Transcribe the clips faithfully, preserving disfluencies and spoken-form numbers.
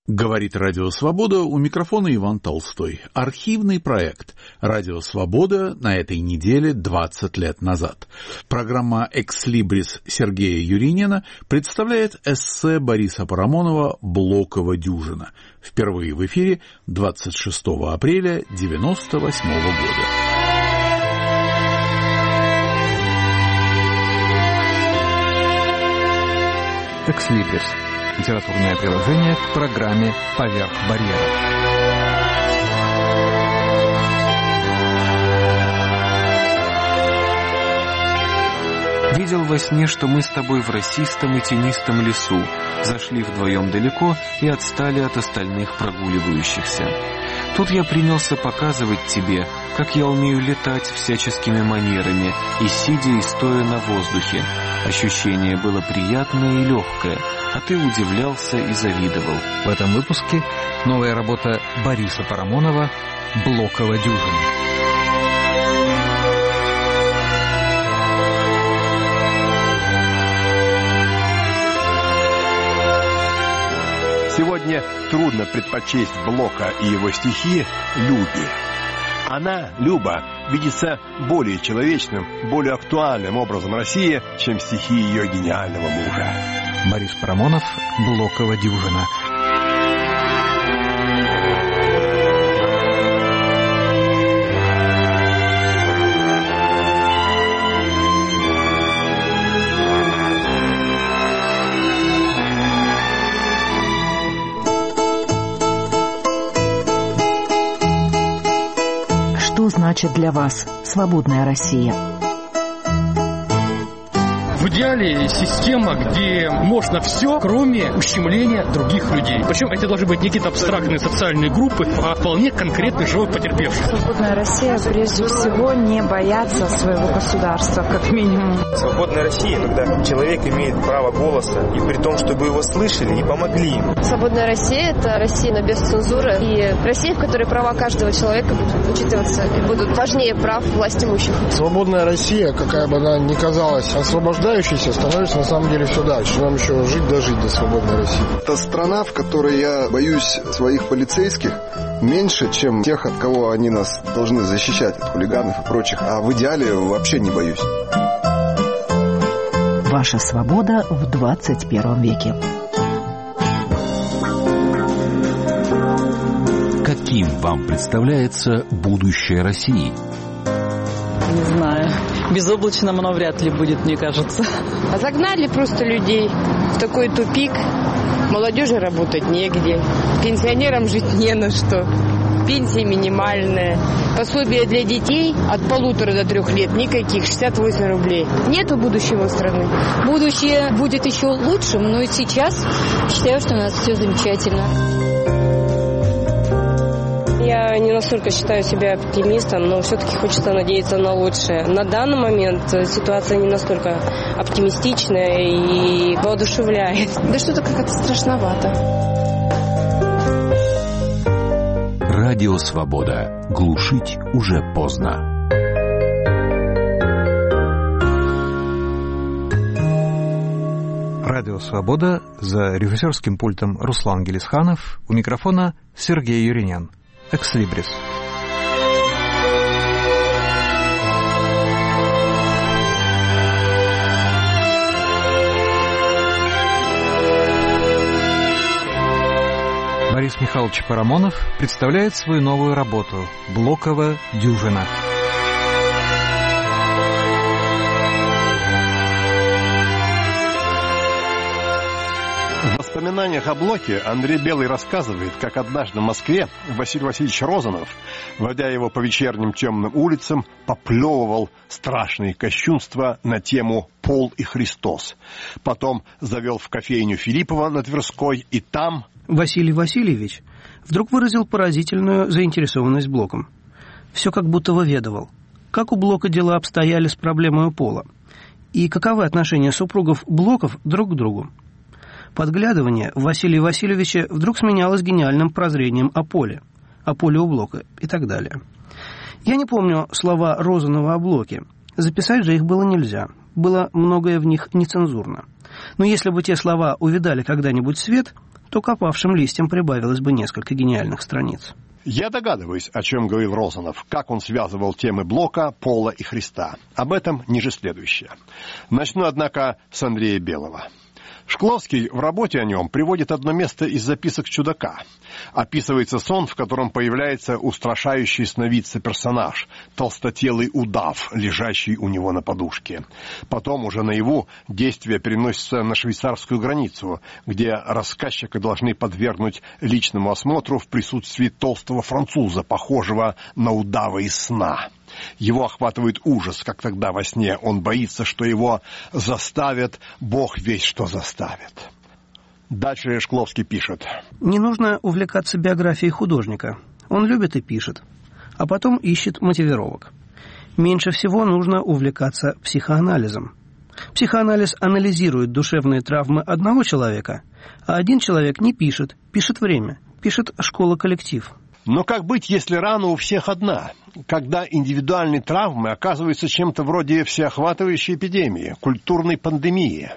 Говорит Радио Свобода, у микрофона Иван Толстой. Архивный проект Радио Свобода на этой неделе двадцать лет назад. Программа «Экслибрис» Сергея Юринина представляет эссе Бориса Парамонова «Блокова дюжина». Впервые в эфире двадцать шестого апреля девяносто восьмого года. «Экслибрис» — литературное приложение к программе «Поверх барьера». Видел во сне, что мы с тобой в росистом и тенистом лесу, зашли вдвоем далеко и отстали от остальных прогуливающихся. Тут я принялся показывать тебе, как я умею летать всяческими манерами, и сидя и стоя на воздухе. Ощущение было приятное и легкое, а ты удивлялся и завидовал. В этом выпуске новая работа Бориса Парамонова «Блокова дюжина». Сегодня трудно предпочесть Блока и его стихи Любе. Она, Люба, видится более человечным, более актуальным образом России, чем стихи ее гениального мужа. Борис Парамонов «Блокова дюжина». Что значит для вас свободная Россия? В идеале система, где можно все, кроме ущемления других людей. Причем это должны быть не какие-то абстрактные социальные группы, а вполне конкретный живой потерпевший. Свободная Россия, прежде всего, не бояться своего государства, как минимум. Свободная Россия, когда человек имеет право голоса, и при том, чтобы его слышали и помогли ему. Свободная Россия – это Россия, но без цензуры, и Россия, в которой права каждого человека будут учитываться и будут важнее прав власть имущих. Свободная Россия, какая бы она ни казалась освобождающей, становится на самом деле все дальше. Нам еще жить дожить до свободной России. Это страна, в которой я боюсь своих полицейских меньше, чем тех, от кого они нас должны защищать, от хулиганов и прочих. А в идеале вообще не боюсь. Ваша свобода в двадцать первом веке. Каким вам представляется будущее России? Не знаю. Безоблачным оно вряд ли будет, мне кажется. А загнали просто людей в такой тупик. Молодежи работать негде. Пенсионерам жить не на что. Пенсия минимальная. Пособие для детей от полутора до трех лет никаких, шестьдесят восемь рублей. Нету будущего у страны. Будущее будет еще лучшим, но и сейчас считаю, что у нас все замечательно. Я не настолько считаю себя оптимистом, но все-таки хочется надеяться на лучшее. На данный момент ситуация не настолько оптимистичная и воодушевляет. Да что-то как-то страшновато. Радио Свобода. Глушить уже поздно. Радио Свобода, за режиссерским пультом Руслан Гелисханов, у микрофона Сергей Юринин. «Экслибрис». Борис Михайлович Парамонов представляет свою новую работу «Блокова дюжина». В воспоминаниях о Блоке Андрей Белый рассказывает, как однажды в Москве Василий Васильевич Розанов, водя его по вечерним темным улицам, поплевывал страшные кощунства на тему «Пол и Христос». Потом завел в кофейню Филиппова на Тверской, и там... Василий Васильевич вдруг выразил поразительную заинтересованность Блоком. Все как будто выведывал, как у Блока дела обстояли с проблемой пола, и каковы отношения супругов Блоков друг к другу. Подглядывание Василия Васильевича вдруг сменялось гениальным прозрением о поле, о поле у Блока и так далее. Я не помню слова Розанова о Блоке. Записать же их было нельзя. Было многое в них нецензурно. Но если бы те слова увидали когда-нибудь свет, то к опавшим листьям прибавилось бы несколько гениальных страниц. Я догадываюсь, о чем говорил Розанов, как он связывал темы Блока, Пола и Христа. Об этом ниже следующее. Начну, однако, с Андрея Белого. Шкловский в работе о нем приводит одно место из записок чудака. Описывается сон, в котором появляется устрашающий сновидца персонаж, толстотелый удав, лежащий у него на подушке. Потом уже наяву действие переносится на швейцарскую границу, где рассказчика должны подвергнуть личному осмотру в присутствии толстого француза, похожего на удава из сна. Его охватывает ужас, как тогда во сне. Он боится, что его заставят, Бог весть что заставит. Дальше Шкловский пишет. Не нужно увлекаться биографией художника. Он любит и пишет, а потом ищет мотивировок. Меньше всего нужно увлекаться психоанализом. Психоанализ анализирует душевные травмы одного человека, а один человек не пишет, пишет время, пишет школа-коллектив. Но как быть, если рана у всех одна? Когда индивидуальные травмы оказываются чем-то вроде всеохватывающей эпидемии, культурной пандемии.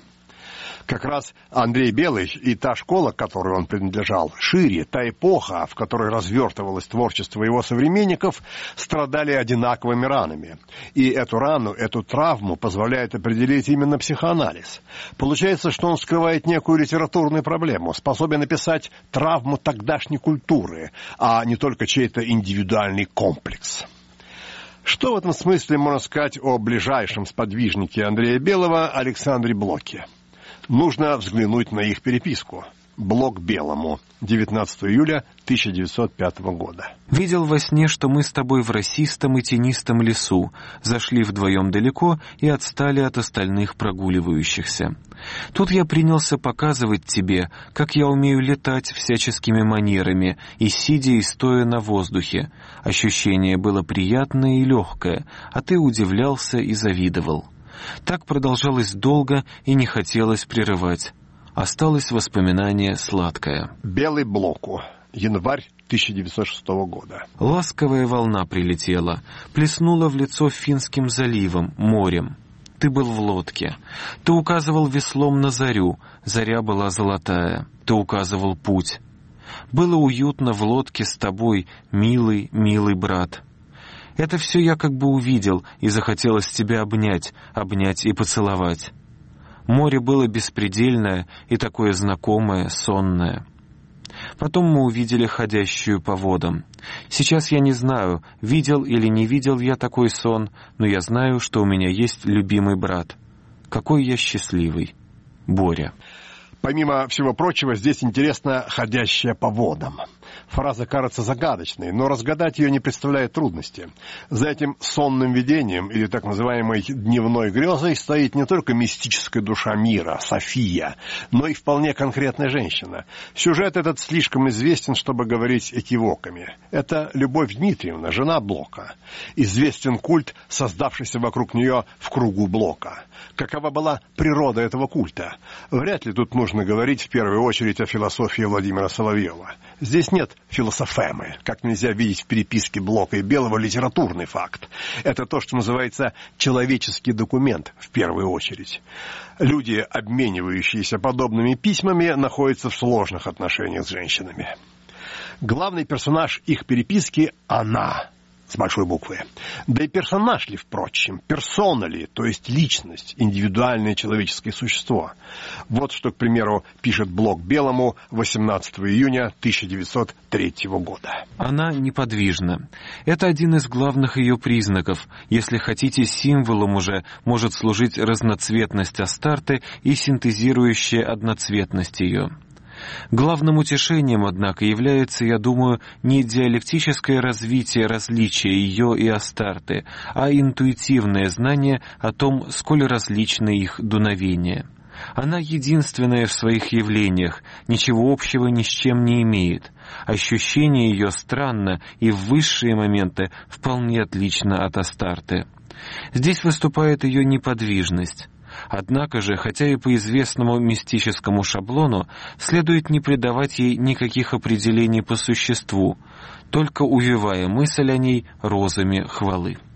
Как раз Андрей Белый и та школа, к которой он принадлежал, шире, та эпоха, в которой развертывалось творчество его современников, страдали одинаковыми ранами. И эту рану, эту травму позволяет определить именно психоанализ. Получается, что он скрывает некую литературную проблему, способен описать травму тогдашней культуры, а не только чей-то индивидуальный комплекс. Что в этом смысле можно сказать о ближайшем сподвижнике Андрея Белого Александре Блоке? Нужно взглянуть на их переписку. Блок Белому. девятнадцатого июля тысяча девятьсот пятого года. «Видел во сне, что мы с тобой в росистом и тенистом лесу, зашли вдвоем далеко и отстали от остальных прогуливающихся. Тут я принялся показывать тебе, как я умею летать всяческими манерами, и сидя и стоя на воздухе. Ощущение было приятное и легкое, а ты удивлялся и завидовал. Так продолжалось долго и не хотелось прерывать. Осталось воспоминание сладкое». Белый Блоку. Январь тысяча девятьсот шестого года. «Ласковая волна прилетела, плеснула в лицо Финским заливом, морем. Ты был в лодке. Ты указывал веслом на зарю, заря была золотая. Ты указывал путь. Было уютно в лодке с тобой, милый, милый брат. Это все я как бы увидел, и захотелось тебя обнять, обнять и поцеловать. Море было беспредельное и такое знакомое, сонное. Потом мы увидели ходящую по водам. Сейчас я не знаю, видел или не видел я такой сон, но я знаю, что у меня есть любимый брат. Какой я счастливый. Боря». Помимо всего прочего, здесь интересно «ходящая по водам». Фраза кажется загадочной, но разгадать ее не представляет трудности. За этим сонным видением, или так называемой дневной грезой, стоит не только мистическая душа мира, София, но и вполне конкретная женщина. Сюжет этот слишком известен, чтобы говорить экивоками. Это Любовь Дмитриевна, жена Блока. Известен культ, создавшийся вокруг нее в кругу Блока. Какова была природа этого культа? Вряд ли тут нужно говорить в первую очередь о философии Владимира Соловьева. Здесь нет философемы, как нельзя видеть в переписке Блока и Белого литературный факт. Это то, что называется человеческий документ в первую очередь. Люди, обменивающиеся подобными письмами, находятся в сложных отношениях с женщинами. Главный персонаж их переписки – она. С большой буквы. Да и персонаж ли, впрочем, персона ли, то есть личность, индивидуальное человеческое существо. Вот что, к примеру, пишет Блок Белому восемнадцатого июня тысяча девятьсот третьего года. «Она неподвижна. Это один из главных ее признаков. Если хотите, символом уже может служить разноцветность Астарты и синтезирующая одноцветность ее. Главным утешением, однако, является, я думаю, не диалектическое развитие различия ее и Астарты, а интуитивное знание о том, сколь различны их дуновения. Она единственная в своих явлениях, ничего общего ни с чем не имеет. Ощущение ее странно и в высшие моменты вполне отлично от Астарты. Здесь выступает ее неподвижность. Однако же, хотя и по известному мистическому шаблону, следует не придавать ей никаких определений по существу, только увевая мысль о ней розами хвалы».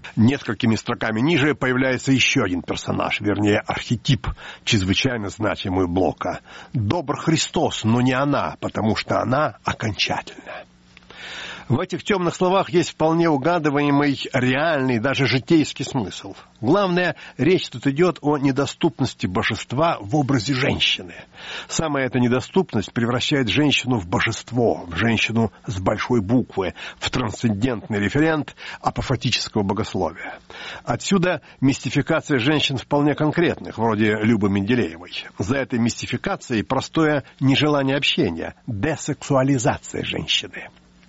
Несколькими строками ниже появляется еще один персонаж, вернее, архетип, чрезвычайно значимый Блока. Добр Христос, но не она, потому что она окончательная. В этих темных словах есть вполне угадываемый реальный, даже житейский смысл. Главное, речь тут идет о недоступности божества в образе женщины. Самая эта недоступность превращает женщину в божество, в женщину с большой буквы, в трансцендентный референт апофатического богословия. Отсюда мистификация женщин вполне конкретных, вроде Любы Менделеевой. За этой мистификацией простое нежелание общения, десексуализация женщины.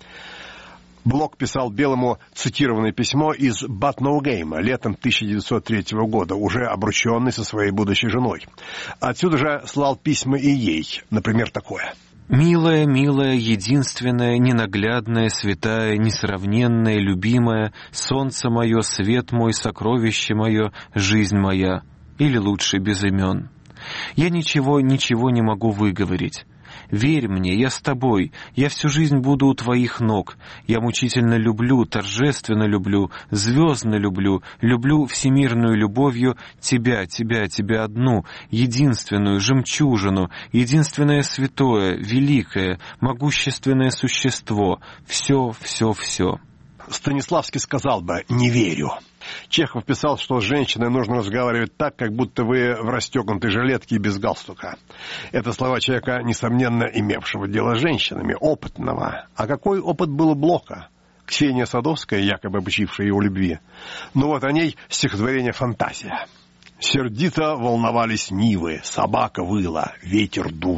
Блок писал Белому цитированное письмо из Батноугейма летом тысяча девятьсот третьего года, уже обрученный со своей будущей женой. Отсюда же слал письма и ей, например, такое. «Милая, милая, единственная, ненаглядная, святая, несравненная, любимая, солнце мое, свет мой, сокровище мое, жизнь моя, или лучше без имен. Я ничего, ничего не могу выговорить. Верь мне, я с тобой, я всю жизнь буду у твоих ног. Я мучительно люблю, торжественно люблю, звездно люблю, люблю всемирную любовью тебя, тебя, тебя одну, единственную, жемчужину, единственное святое, великое, могущественное существо. Все, все, все». Станиславский сказал бы «не верю». Чехов писал, что с женщиной нужно разговаривать так, как будто вы в расстегнутой жилетке и без галстука. Это слова человека, несомненно, имевшего дело с женщинами, опытного. А какой опыт был у Блока? Ксения Садовская, якобы обучившая его любви. Ну вот о ней стихотворение «Фантазия». Сердито волновались нивы, собака выла, ветер дул.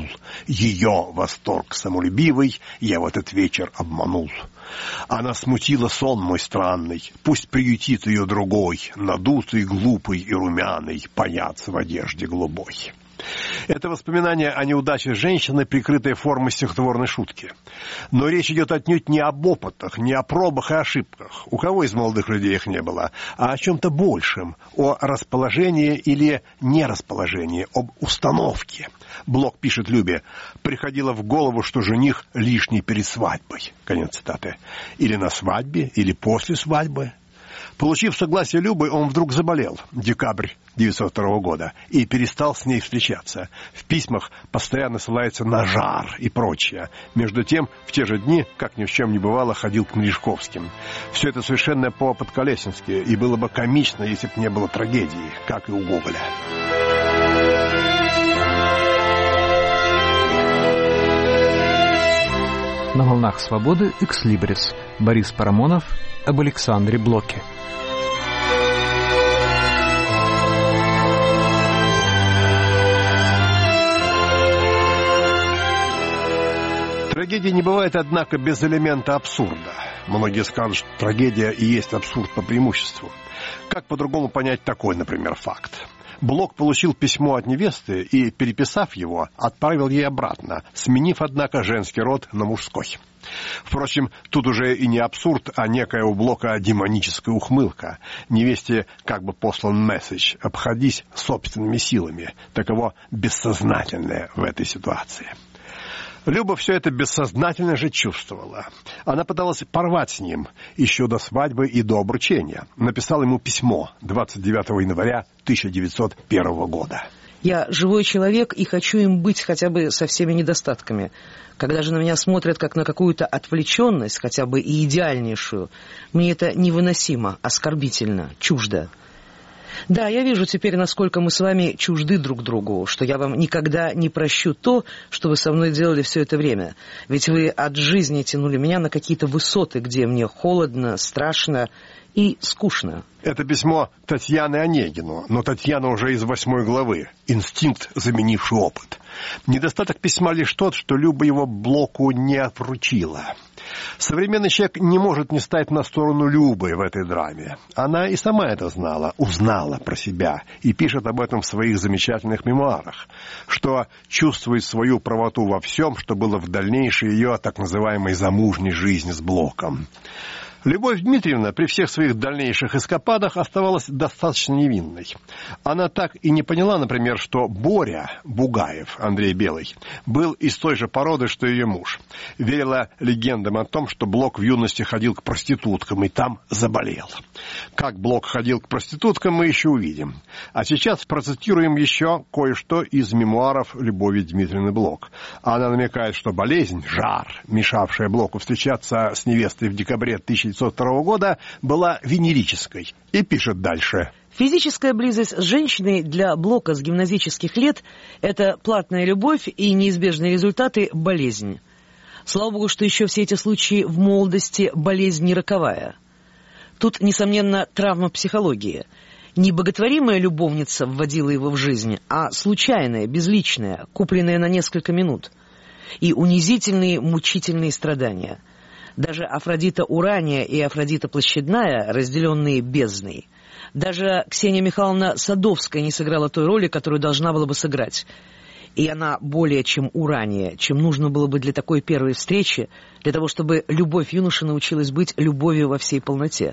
Ее восторг самолюбивый я в этот вечер обманул. Она смутила сон мой странный, пусть приютит ее другой, надутый, глупый и румяный, паяц в одежде голубой. Это воспоминание о неудаче женщины, прикрытое формой стихотворной шутки. Но речь идет отнюдь не об опытах, не о пробах и ошибках. У кого из молодых людей их не было? А о чем-то большем, о расположении или нерасположении, об установке. Блок пишет Любе: «Приходило в голову, что жених лишний перед свадьбой». Конец цитаты. Или на свадьбе, или после свадьбы. Получив согласие Любы, он вдруг заболел, декабрь девятьсот второго года, и перестал с ней встречаться. В письмах постоянно ссылается на жар и прочее. Между тем, в те же дни, как ни в чем не бывало, ходил к Мережковским. Все это совершенно по-подколесински, и было бы комично, если бы не было трагедии, как и у Гоголя. На волнах свободы «Экслибрис». Борис Парамонов об Александре Блоке. Трагедии не бывает, однако, без элемента абсурда. Многие скажут, что трагедия и есть абсурд по преимуществу. Как по-другому понять такой, например, факт? Блок получил письмо от невесты и, переписав его, отправил ей обратно, сменив, однако, женский род на мужской. Впрочем, тут уже и не абсурд, а некая у Блока демоническая ухмылка. Невесте как бы послан месседж: обходись собственными силами. Таково бессознательное в этой ситуации. Люба все это бессознательно же чувствовала. Она пыталась порвать с ним еще до свадьбы и до обручения. Написала ему письмо двадцать девятого января тысяча девятьсот первого года. «Я живой человек и хочу им быть хотя бы со всеми недостатками. Когда же на меня смотрят как на какую-то отвлеченность, хотя бы и идеальнейшую, мне это невыносимо, оскорбительно, чуждо. Да, я вижу теперь, насколько мы с вами чужды друг другу, что я вам никогда не прощу то, что вы со мной делали все это время. Ведь вы от жизни тянули меня на какие-то высоты, где мне холодно, страшно и скучно». Это письмо Татьяны Онегину, но Татьяна уже из восьмой главы. Инстинкт, заменивший опыт. Недостаток письма лишь тот, что Люба его Блоку не вручила. Современный человек не может не стать на сторону Любы в этой драме. Она и сама это знала, узнала про себя и пишет об этом в своих замечательных мемуарах, что чувствует свою правоту во всем, что было в дальнейшей ее так называемой замужней жизни с Блоком. Любовь Дмитриевна при всех своих дальнейших эскападах оставалась достаточно невинной. Она так и не поняла, например, что Боря Бугаев, Андрей Белый, был из той же породы, что ее муж. Верила легендам о том, что Блок в юности ходил к проституткам и там заболел. Как Блок ходил к проституткам, мы еще увидим. А сейчас процитируем еще кое-что из мемуаров Любови Дмитриевны Блок. Она намекает, что болезнь, жар, мешавшая Блоку встречаться с невестой в декабре тысяча девятьсот второго года, была венерической. И пишет дальше. Физическая близость с женщиной для Блока с гимназических лет – это платная любовь и неизбежные результаты – болезнь. Слава богу, что еще все эти случаи в молодости болезнь не роковая. Тут, несомненно, травма психологии. Не боготворимая любовница вводила его в жизнь, а случайная, безличная, купленная на несколько минут. И унизительные, мучительные страдания. Даже Афродита Урания и Афродита Площадная, разделенные бездной. Даже Ксения Михайловна Садовская не сыграла той роли, которую должна была бы сыграть. И она более чем Урания, чем нужно было бы для такой первой встречи, для того, чтобы любовь юноши научилась быть любовью во всей полноте.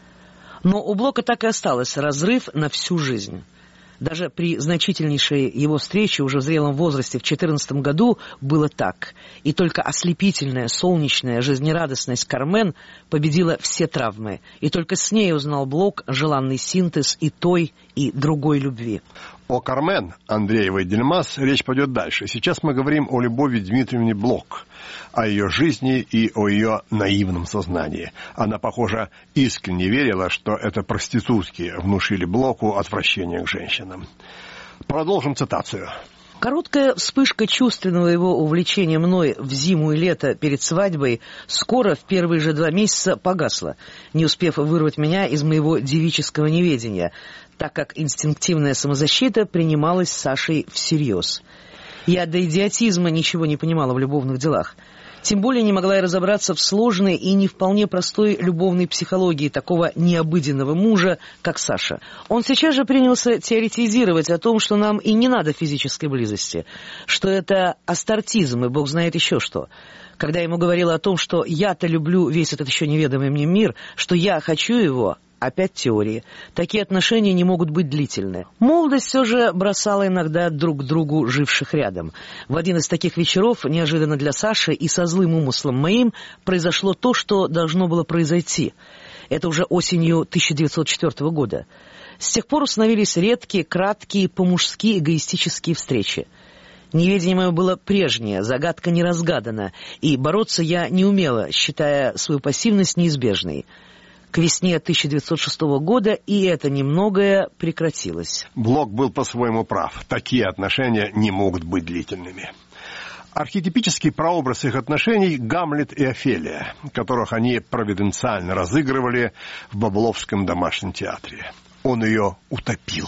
Но у Блока так и осталось разрыв на всю жизнь. Даже при значительнейшей его встрече уже в зрелом возрасте в четырнадцатом году было так. И только ослепительная, солнечная жизнерадостность Кармен победила все травмы. И только с ней узнал Блок желанный синтез и той, и другой любви. О Кармен Андреевой Дельмас речь пойдет дальше. Сейчас мы говорим о Любови Дмитриевне Блок, о ее жизни и о ее наивном сознании. Она, похоже, искренне верила, что это проститутки внушили Блоку отвращение к женщинам. Продолжим цитацию. Короткая вспышка чувственного его увлечения мной в зиму и лето перед свадьбой скоро, в первые же два месяца, погасла, не успев вырвать меня из моего девического неведения, так как инстинктивная самозащита принималась Сашей всерьез. Я до идиотизма ничего не понимала в любовных делах. Тем более не могла я разобраться в сложной и не вполне простой любовной психологии такого необыденного мужа, как Саша. Он сейчас же принялся теоретизировать о том, что нам и не надо физической близости, что это астартизм и бог знает еще что. Когда я ему говорила о том, что я-то люблю весь этот еще неведомый мне мир, что я хочу его... Опять теории. Такие отношения не могут быть длительны. Молодость все же бросала иногда друг к другу живших рядом. В один из таких вечеров, неожиданно для Саши и со злым умыслом моим, произошло то, что должно было произойти. Это уже осенью тысяча девятьсот четвёртого года. С тех пор установились редкие, краткие, по-мужски эгоистические встречи. Неведение мое было прежнее, загадка не разгадана, и бороться я не умела, считая свою пассивность неизбежной. К весне тысяча девятьсот шестого года и это немногое прекратилось. Блок был по-своему прав. Такие отношения не могут быть длительными. Архетипический прообраз их отношений — Гамлет и Офелия, которых они провиденциально разыгрывали в Бабловском домашнем театре. Он ее утопил.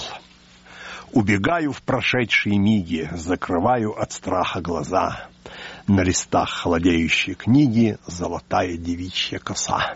«Убегаю в прошедшие миги, закрываю от страха глаза. На листах холодеющей книги золотая девичья коса».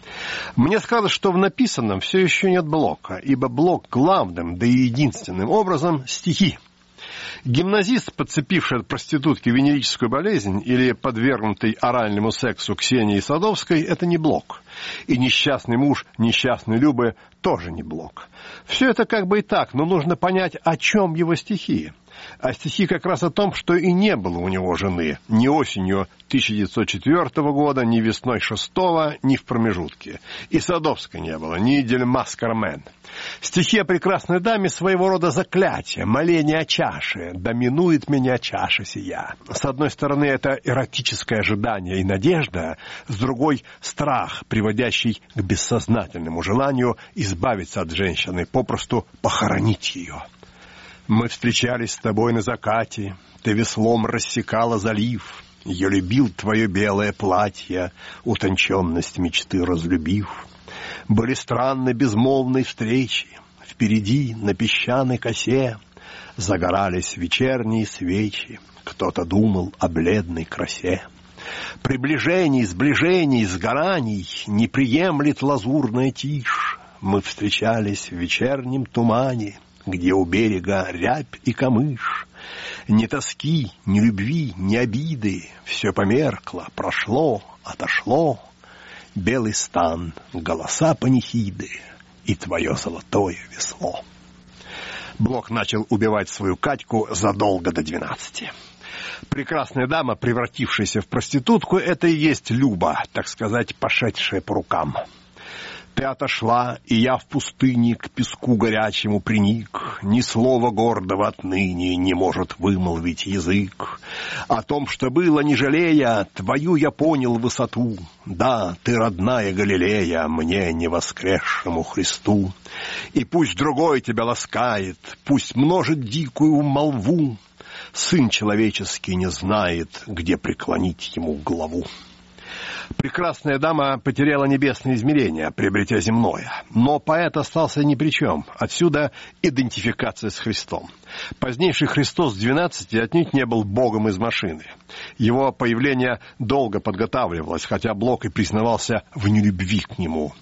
Мне сказалось, что в написанном все еще нет Блока, ибо Блок главным, да и единственным образом — стихи. Гимназист, подцепивший от проститутки венерическую болезнь или подвергнутый оральному сексу Ксении Садовской, это не Блок. И несчастный муж несчастной Любы тоже не Блок. Все это как бы и так, но нужно понять, о чем его стихи. А стихи как раз о том, что и не было у него жены ни осенью тысяча девятьсот четвёртого года, ни весной шестого, ни в промежутке. И Садовской не было, ни Дельмас Кармен. Стихи о прекрасной даме своего рода заклятие, моление о чаше. «Доминует меня чаша сия». С одной стороны, это эротическое ожидание и надежда, с другой — страх, приводящий к бессознательному желанию избавиться от женщины, попросту похоронить ее. Мы встречались с тобой на закате, ты веслом рассекала залив. Я любил твое белое платье, утонченность мечты разлюбив. Были странны безмолвные встречи, впереди на песчаной косе загорались вечерние свечи, кто-то думал о бледной красе. Приближений, сближений, сгораний не приемлет лазурная тишь. Мы встречались в вечернем тумане, где у берега рябь и камыш. Ни тоски, ни любви, ни обиды, все померкло, прошло, отошло. белый стан, голоса панихиды и твое золотое весло. Блок начал убивать свою Катьку задолго до двенадцати. Прекрасная дама, превратившаяся в проститутку, это и есть Люба, так сказать, пошедшая по рукам. Ты отошла, и я в пустыне к песку горячему приник. Ни слова гордого отныне не может вымолвить язык. О том, что было, не жалея, твою я понял высоту. Да, ты родная Галилея, мне, не воскресшему Христу. И пусть другой тебя ласкает, пусть множит дикую молву. Сын человеческий не знает, где преклонить ему главу. Прекрасная дама потеряла небесное измерение, приобретя земное. Но поэт остался ни при чем. Отсюда идентификация с Христом. Позднейший Христос с двенадцати отнюдь не был богом из машины. Его появление долго подготавливалось, хотя Блок и признавался в нелюбви к нему,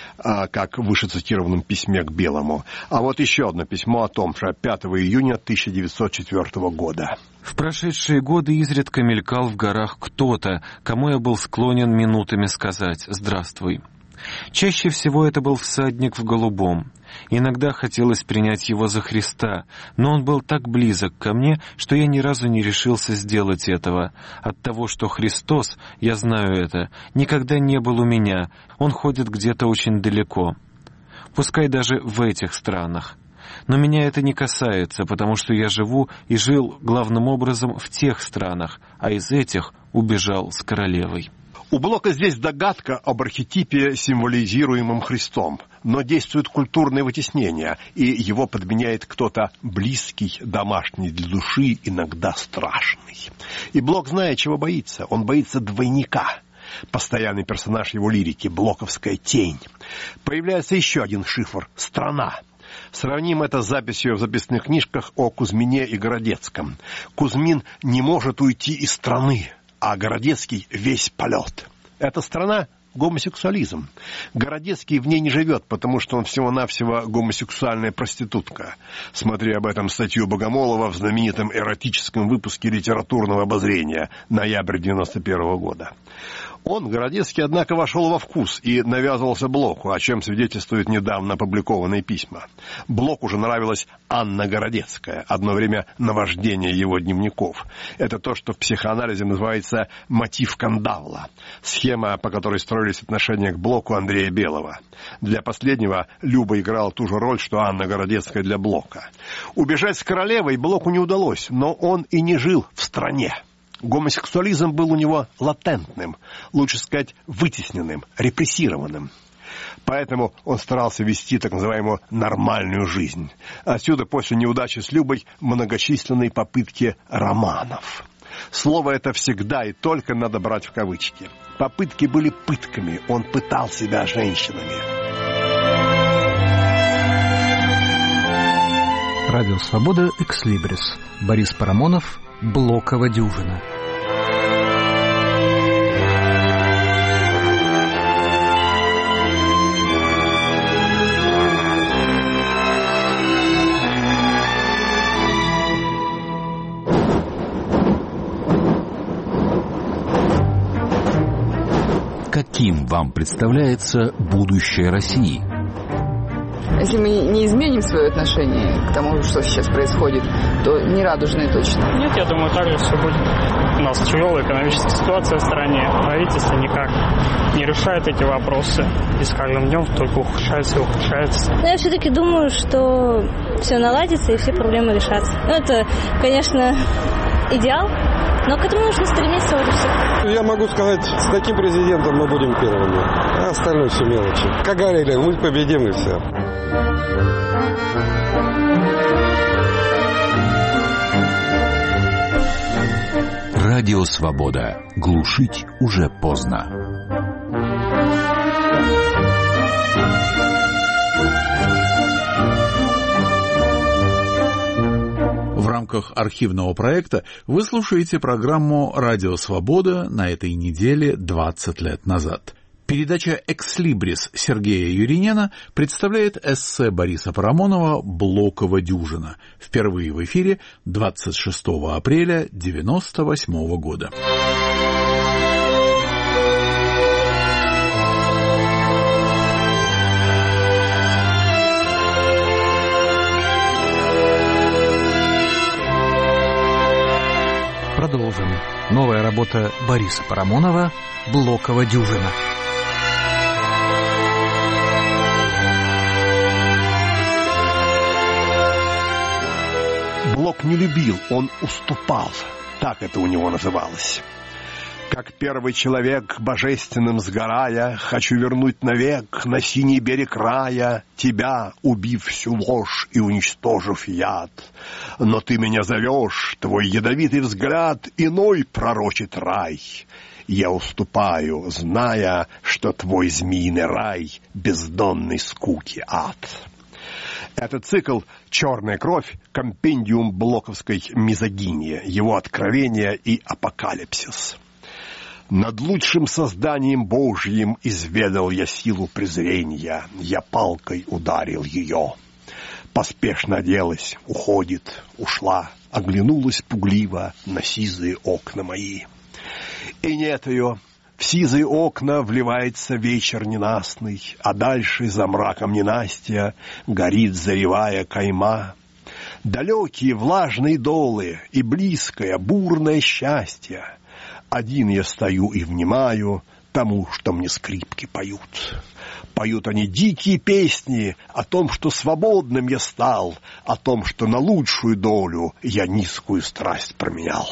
как в вышецитированном письме к Белому. А вот еще одно письмо о том же, пятого июня тысяча девятьсот четвёртого года. В прошедшие годы изредка мелькал в горах кто-то, кому я был склонен минутами сказать «здравствуй». Чаще всего это был всадник в голубом. Иногда хотелось принять его за Христа, но он был так близок ко мне, что я ни разу не решился сделать этого. От того, что Христос, я знаю это, никогда не был у меня, он ходит где-то очень далеко. Пускай даже в этих странах. Но меня это не касается, потому что я живу и жил главным образом в тех странах, а из этих убежал с королевой. У Блока здесь догадка об архетипе, символизируемом Христом, но действует культурное вытеснение, и его подменяет кто-то близкий, домашний для души, иногда страшный. И Блок знает, чего боится. Он боится двойника. Постоянный персонаж его лирики — блоковская тень. Появляется еще один шифр — страна. Сравним это с записью в записных книжках о Кузьмине и Городецком. Кузьмин не может уйти из страны, а Городецкий — весь полет. Эта страна — гомосексуализм. Городецкий в ней не живет, потому что он всего-навсего гомосексуальная проститутка. Смотри об этом статью Богомолова в знаменитом эротическом выпуске литературного обозрения, ноябрь девяносто первого года. Он, Городецкий, однако, вошел во вкус и навязывался Блоку, о чем свидетельствуют недавно опубликованные письма. Блоку же нравилась Анна Городецкая, одно время наваждение его дневников. Это то, что в психоанализе называется мотив кандавла, схема, по которой строились отношения к Блоку Андрея Белого. Для последнего Люба играла ту же роль, что Анна Городецкая для Блока. Убежать с королевой Блоку не удалось, но он и не жил в стране. Гомосексуализм был у него латентным, лучше сказать, вытесненным, репрессированным. Поэтому он старался вести так называемую нормальную жизнь. Отсюда после неудачи с Любой многочисленные попытки романов. Слово это всегда и только надо брать в кавычки. Попытки были пытками, он пытал себя женщинами. Радио «Свобода», «Экслибрис». Борис Парамонов, «Блокова дюжина». Каким вам представляется будущее России? Если мы не изменим свое отношение к тому, что сейчас происходит, то не радужное точно. Нет, я думаю, так же все будет. У нас тяжелая экономическая ситуация в стране. Правительство никак не решает эти вопросы. И с каждым днем только ухудшается и ухудшается. Но я все-таки думаю, что все наладится и все проблемы решатся. Ну, это, конечно, идеал, но к этому нужно стремиться уже все. Я могу сказать, с таким президентом мы будем первыми, а остальное все мелочи. Как говорили, мы победим и все. Радио «Свобода». Глушить уже поздно. В рамках архивного проекта вы слушаете программу «Радио Свобода» на этой неделе двадцать лет назад. Передача «Экслибрис» Сергея Юринена представляет эссе Бориса Парамонова «Блокова дюжина». Впервые в эфире двадцать шестого апреля девяносто восьмого года. Работа Бориса Парамонова «Блокова дюжина». Блок не любил, он уступал. Так это у него называлось. Как первый человек, божественным сгорая, хочу вернуть навек на синий берег рая тебя, убив всю ложь и уничтожив яд. Но ты меня зовешь, твой ядовитый взгляд иной пророчит рай. Я уступаю, зная, что твой змеиный рай бездонной скуки ад. Этот цикл «Черная кровь» — компендиум блоковской мизогинии, его откровения и апокалипсис. Над лучшим созданием Божьим изведал я силу презрения, я палкой ударил ее. Поспешно оделась, уходит, ушла, оглянулась пугливо на сизые окна мои. И нет ее, в сизые окна вливается вечер ненастный, а дальше за мраком ненастья горит заревая кайма. Далекие влажные долы и близкое бурное счастье. Один я стою и внимаю тому, что мне скрипки поют. Поют они дикие песни о том, что свободным я стал, о том, что на лучшую долю я низкую страсть променял.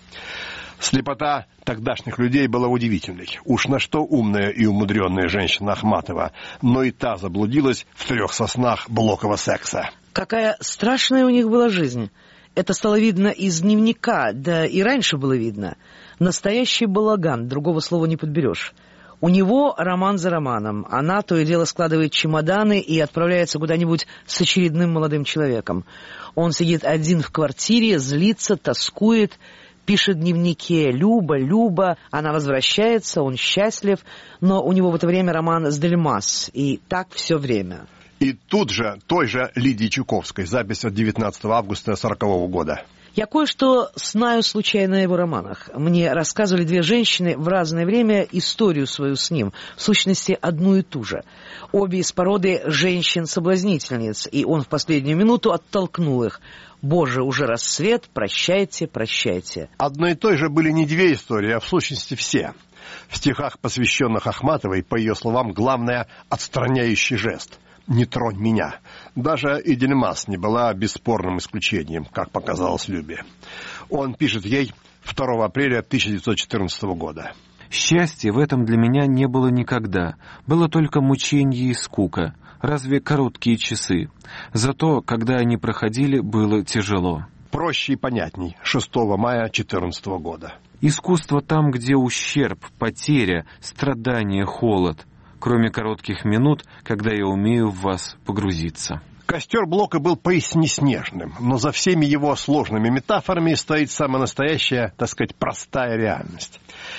Слепота тогдашних людей была удивительной. Уж на что умная и умудренная женщина Ахматова, но и та заблудилась в трех соснах Блокова секса. Какая страшная у них была жизнь. Это стало видно из дневника, да и раньше было видно. Настоящий балаган, другого слова не подберешь. У него роман за романом. Она то и дело складывает чемоданы и отправляется куда-нибудь с очередным молодым человеком. Он сидит один в квартире, злится, тоскует, пишет в дневнике «Люба, Люба». Она возвращается, он счастлив, но у него в это время роман с Дельмас. И так все время. И тут же той же Лидии Чуковской, запись от девятнадцатого августа сорокового года. Я кое-что знаю случайно о его романах. Мне рассказывали две женщины в разное время историю свою с ним, в сущности, одну и ту же. Обе из породы женщин-соблазнительниц, и он в последнюю минуту оттолкнул их. «Боже, уже рассвет, прощайте, прощайте». Одной и той же были не две истории, а в сущности все. В стихах, посвященных Ахматовой, по ее словам, главное – отстраняющий жест. «Не тронь меня». Даже и Дельмас не была бесспорным исключением, как показалось Любе. Он пишет ей второго апреля тысяча девятьсот четырнадцатого года. «Счастья в этом для меня не было никогда. Было только мучение и скука. Разве короткие часы? Зато, когда они проходили, было тяжело». Проще и понятней. шестого мая четырнадцатого года. «Искусство там, где ущерб, потеря, страдание, холод. Кроме коротких минут, когда я умею в вас погрузиться». Костер Блока был поистине снежным, но за всеми его сложными метафорами стоит самая настоящая, так сказать, простая реальность.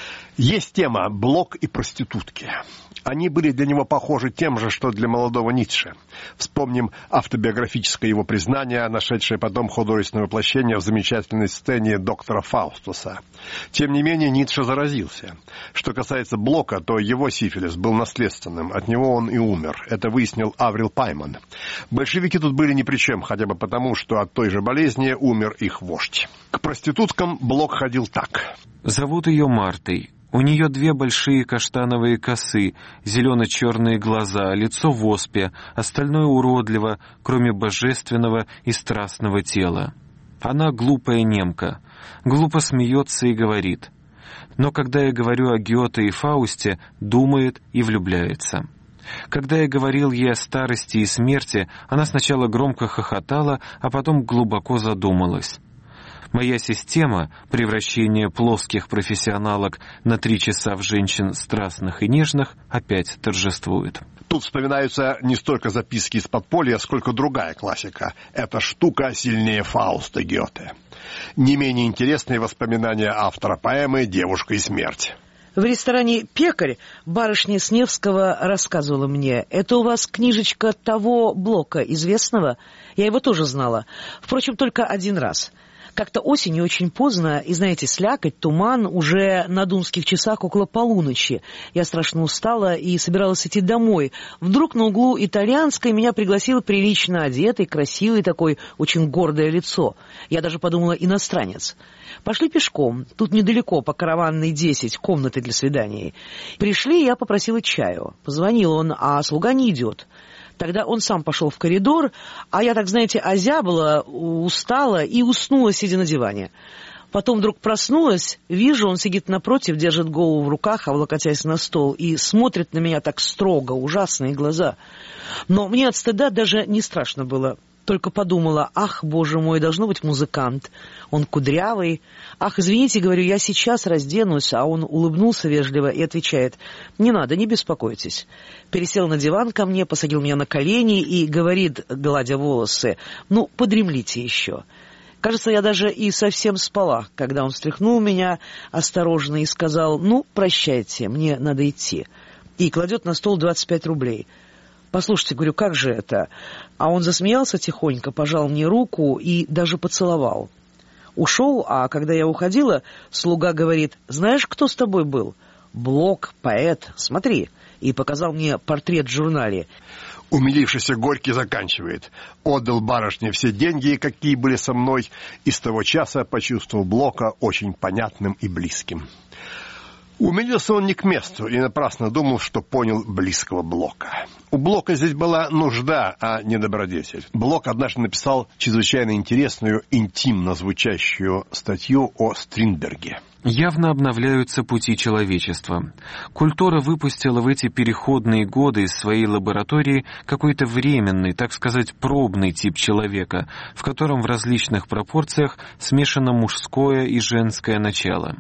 Есть тема «Блок и проститутки». Они были для него похожи тем же, что для молодого Ницше. Вспомним автобиографическое его признание, нашедшее потом художественное воплощение в замечательной сцене доктора Фаустуса. Тем не менее, Ницше заразился. Что касается Блока, то его сифилис был наследственным. От него он и умер. Это выяснил Аврил Пайман. Большевики тут были ни при чем, хотя бы потому, что от той же болезни умер их вождь. К проституткам Блок ходил так. «Зовут ее Мартой. У нее две большие каштановые косы, зелено-черные глаза, лицо в оспе, остальное уродливо, кроме божественного и страстного тела. Она глупая немка, глупо смеется и говорит. Но когда я говорю о Гёте и Фаусте, думает и влюбляется. Когда я говорил ей о старости и смерти, она сначала громко хохотала, а потом глубоко задумалась. Моя система превращения плоских профессионалок на три часа в женщин страстных и нежных опять торжествует». Тут вспоминаются не столько записки из подполья, сколько другая классика. Эта штука сильнее Фауста Гёте. Не менее интересные воспоминания автора поэмы «Девушка и смерть». В ресторане «Пекарь» барышня с Невского рассказывала мне: «Это у вас книжечка того Блока известного? Я его тоже знала. Впрочем, только один раз. Как-то осенью очень поздно, и, знаете, слякоть, туман, уже на дунских часах около полуночи. Я страшно устала и собиралась идти домой. Вдруг на углу Итальянской меня пригласил прилично одетый, красивый такой, очень гордое лицо. Я даже подумала, иностранец. Пошли пешком. Тут недалеко, по Караванной десять, комнаты для свиданий. Пришли, я попросила чаю. Позвонил он, а слуга не идет. Тогда он сам пошел в коридор, а я, так знаете, озябла, устала и уснула, сидя на диване. Потом вдруг проснулась, вижу, он сидит напротив, держит голову в руках, облокотясь на стол, и смотрит на меня так строго, ужасные глаза. Но мне от стыда даже не страшно было. Только подумала, ах, боже мой, должно быть музыкант. Он кудрявый. Ах, извините, говорю, я сейчас разденусь. А он улыбнулся вежливо и отвечает, не надо, не беспокойтесь. Пересел на диван ко мне, посадил меня на колени и говорит, гладя волосы, ну, подремлите еще. Кажется, я даже и совсем спала, когда он встряхнул меня осторожно и сказал, ну, прощайте, мне надо идти. И кладет на стол двадцать пять рублей. Послушайте, говорю, как же это? А он засмеялся тихонько, пожал мне руку и даже поцеловал. Ушел, а когда я уходила, слуга говорит, знаешь, кто с тобой был? Блок, поэт, смотри. И показал мне портрет в журнале. Умилившийся Горький заканчивает. Отдал барышне все деньги, какие были со мной, и с того часа почувствовал Блока очень понятным и близким. Умилился он не к месту и напрасно думал, что понял близкого Блока. У Блока здесь была нужда, а не добродетель. Блок однажды написал чрезвычайно интересную, интимно звучащую статью о Стринберге. Явно обновляются пути человечества. Культура выпустила в эти переходные годы из своей лаборатории какой-то временный, так сказать, пробный тип человека, в котором в различных пропорциях смешано мужское и женское начало.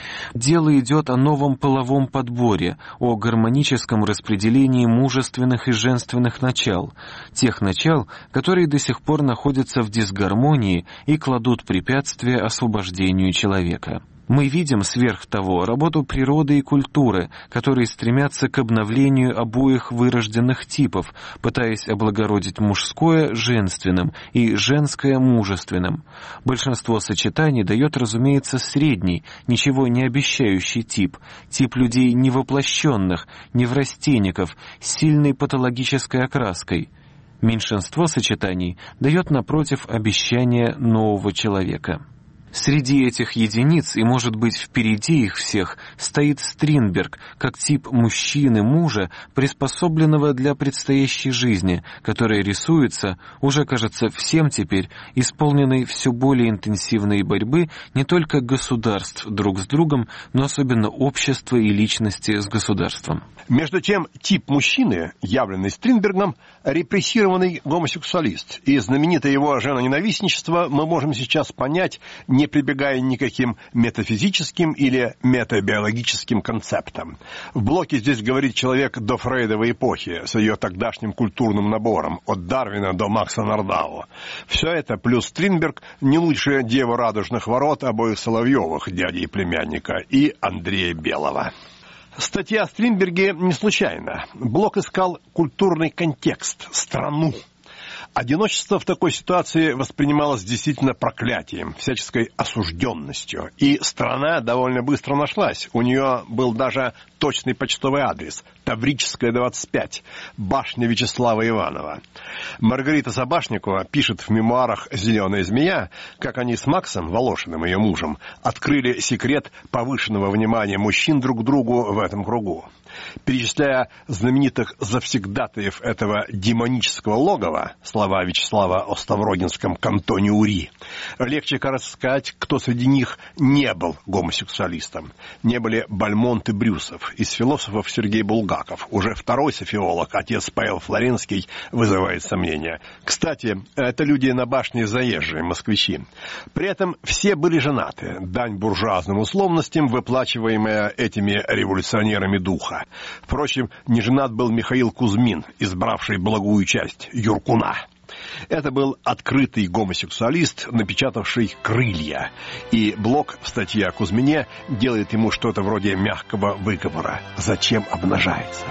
Дело идет о новом половом подборе, о гармоническом распределении мужественных и женственных начал, тех начал, которые до сих пор находятся в дисгармонии и кладут препятствия освобождению человека. Мы видим сверх того работу природы и культуры, которые стремятся к обновлению обоих вырожденных типов, пытаясь облагородить мужское женственным и женское мужественным. Большинство сочетаний дает, разумеется, средний, ничего не обещающий тип, тип людей невоплощенных, неврастенников, с сильной патологической окраской. Меньшинство сочетаний дает, напротив, обещание нового человека. Среди этих единиц, и, может быть, впереди их всех, стоит Стринберг, как тип мужчины-мужа, приспособленного для предстоящей жизни, которая рисуется, уже, кажется, всем теперь, исполненной все более интенсивной борьбы не только государств друг с другом, но особенно общества и личности с государством. Между тем, тип мужчины, явленный Стринбергом, репрессированный гомосексуалист, и знаменитое его женоненавистничество мы можем сейчас понять, не прибегая ни к никаким метафизическим или метабиологическим концептам. В Блоке здесь говорит человек до Фрейдовой эпохи, с ее тогдашним культурным набором, от Дарвина до Макса Нордау. Все это плюс Стринберг не лучше Девы Радужных Ворот обоих Соловьевых, дяди и племянника, и Андрея Белого. Статья о Стринберге не случайна. Блок искал культурный контекст, страну. Одиночество в такой ситуации воспринималось действительно проклятием, всяческой осужденностью. И страна довольно быстро нашлась. У нее был даже точный почтовый адрес. Таврическая, двадцать пять. Башня Вячеслава Иванова. Маргарита Собашникова пишет в мемуарах «Зеленая змея», как они с Максом Волошиным, ее мужем, открыли секрет повышенного внимания мужчин друг к другу в этом кругу. Перечисляя знаменитых завсегдатаев этого демонического логова, слова Вячеслава о ставрогинском кантоне Ури, легче, кажется, сказать, кто среди них не был гомосексуалистом. Не были Бальмонт и Брюсов. Из философов Сергей Булгаков. Уже второй софиолог, отец Павел Флоренский, вызывает сомнения. Кстати, это люди на башне заезжие, москвичи. При этом все были женаты. Дань буржуазным условностям, выплачиваемая этими революционерами духа. Впрочем, не женат был Михаил Кузьмин, избравший благую часть Юркуна. Это был открытый гомосексуалист, напечатавший «Крылья». И Блок в статье о Кузьмине делает ему что-то вроде мягкого выговора. Зачем обнажается?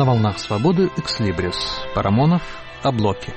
На волнах свободы «Экслибрис». Парамонов о Блоке.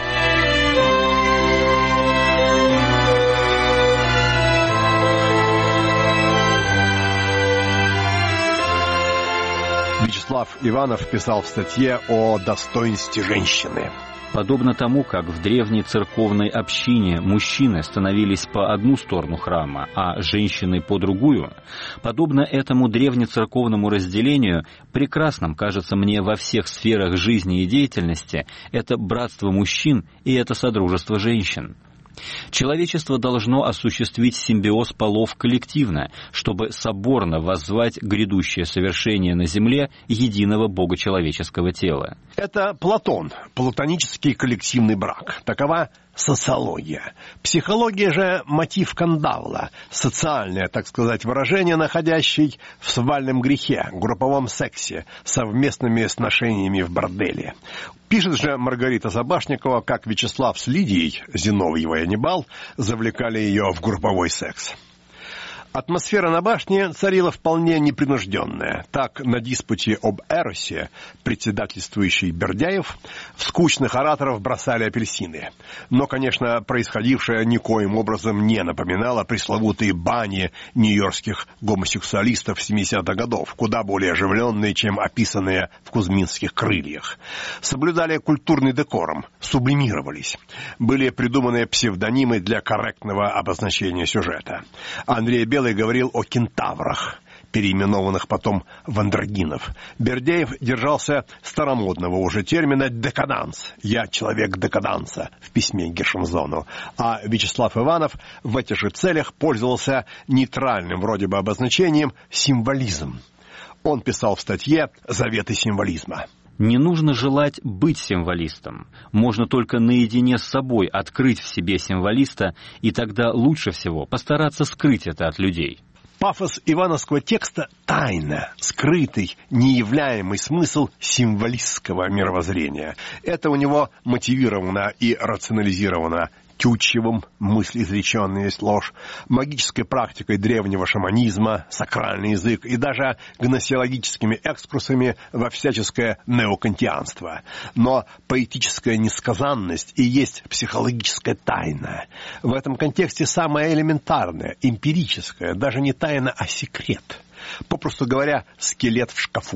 Вячеслав Иванов писал в статье о достоинстве женщины. Подобно тому, как в древней церковной общине мужчины становились по одну сторону храма, а женщины по другую, подобно этому древнецерковному разделению, прекрасным кажется мне во всех сферах жизни и деятельности, это братство мужчин и это содружество женщин. Человечество должно осуществить симбиоз полов коллективно, чтобы соборно воззвать грядущее совершение на земле единого богочеловеческого тела. Это Платон, платонический коллективный брак. Такова социология. Психология же мотив Кандавла, социальное, так сказать, выражение, находящее в свальном грехе, групповом сексе, совместными сношениями в борделе. Пишет же Маргарита Забашникова, как Вячеслав с Лидией, Зиновьева и Аннибал, завлекали ее в групповой секс. Атмосфера на башне царила вполне непринужденная. Так, на диспуте об Эросе председательствующий Бердяев в скучных ораторов бросали апельсины. Но, конечно, происходившее никоим образом не напоминало пресловутые бани нью-йоркских гомосексуалистов семидесятых годов, куда более оживленные, чем описанные в «Кузьминских крыльях». Соблюдали культурный декорум, сублимировались. Были придуманы псевдонимы для корректного обозначения сюжета. Андрей Белый говорил о кентаврах, переименованных потом в андрогинов. Бердяев держался старомодного уже термина «декаданс». «Я человек декаданса» в письме Гершомзону. А Вячеслав Иванов в этих же целях пользовался нейтральным вроде бы обозначением «символизм». Он писал в статье «Заветы символизма». Не нужно желать быть символистом. Можно только наедине с собой открыть в себе символиста, и тогда лучше всего постараться скрыть это от людей. Пафос ивановского текста – тайна, скрытый, неявляемый смысл символистского мировоззрения. Это у него мотивировано и рационализировано Тютчевым, мысль изреченная есть ложь, магической практикой древнего шаманизма, сакральный язык и даже гносеологическими экскурсами во всяческое неокантианство. Но поэтическая несказанность и есть психологическая тайна. В этом контексте самое элементарное, эмпирическое, даже не тайна, а секрет. Попросту говоря, скелет в шкафу.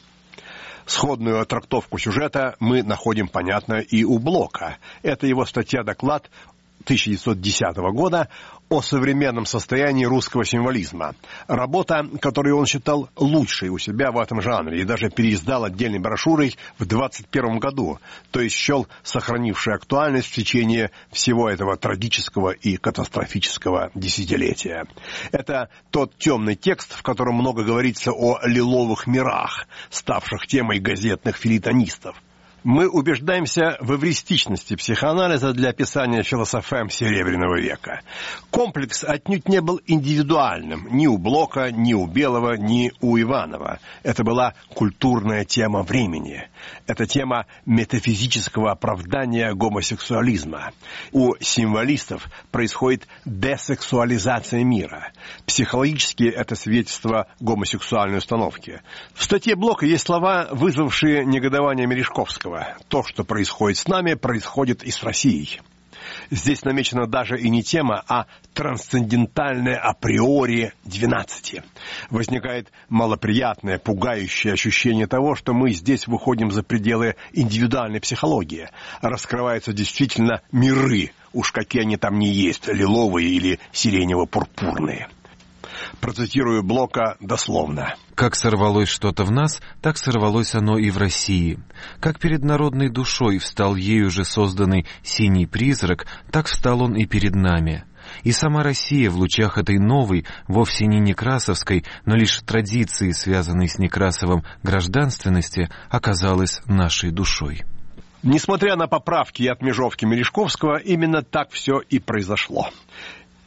Сходную трактовку сюжета мы находим, понятно, и у Блока. Это его статья-доклад тысяча девятьсот десятого года о современном состоянии русского символизма. Работа, которую он считал лучшей у себя в этом жанре и даже переиздал отдельной брошюрой в двадцать первом году, то есть счел сохранившей актуальность в течение всего этого трагического и катастрофического десятилетия. Это тот темный текст, в котором много говорится о лиловых мирах, ставших темой газетных филитонистов. Мы убеждаемся в эвристичности психоанализа для описания философем Серебряного века. Комплекс отнюдь не был индивидуальным ни у Блока, ни у Белого, ни у Иванова. Это была культурная тема времени. Это тема метафизического оправдания гомосексуализма. У символистов происходит десексуализация мира. Психологически это свидетельство гомосексуальной установки. В статье Блока есть слова, вызвавшие негодование Мережковского. То, что происходит с нами, происходит и с Россией. Здесь намечена даже и не тема, а трансцендентальное априори двенадцати. Возникает малоприятное, пугающее ощущение того, что мы здесь выходим за пределы индивидуальной психологии. Раскрываются действительно миры, уж какие они там ни есть, лиловые или сиренево-пурпурные. Процитирую Блока дословно. «Как сорвалось что-то в нас, так сорвалось оно и в России. Как перед народной душой встал ею же созданный синий призрак, так встал он и перед нами. И сама Россия в лучах этой новой, вовсе не некрасовской, но лишь традиции, связанной с Некрасовым гражданственности, оказалась нашей душой». Несмотря на поправки и отмежевки Мережковского, именно так все и произошло.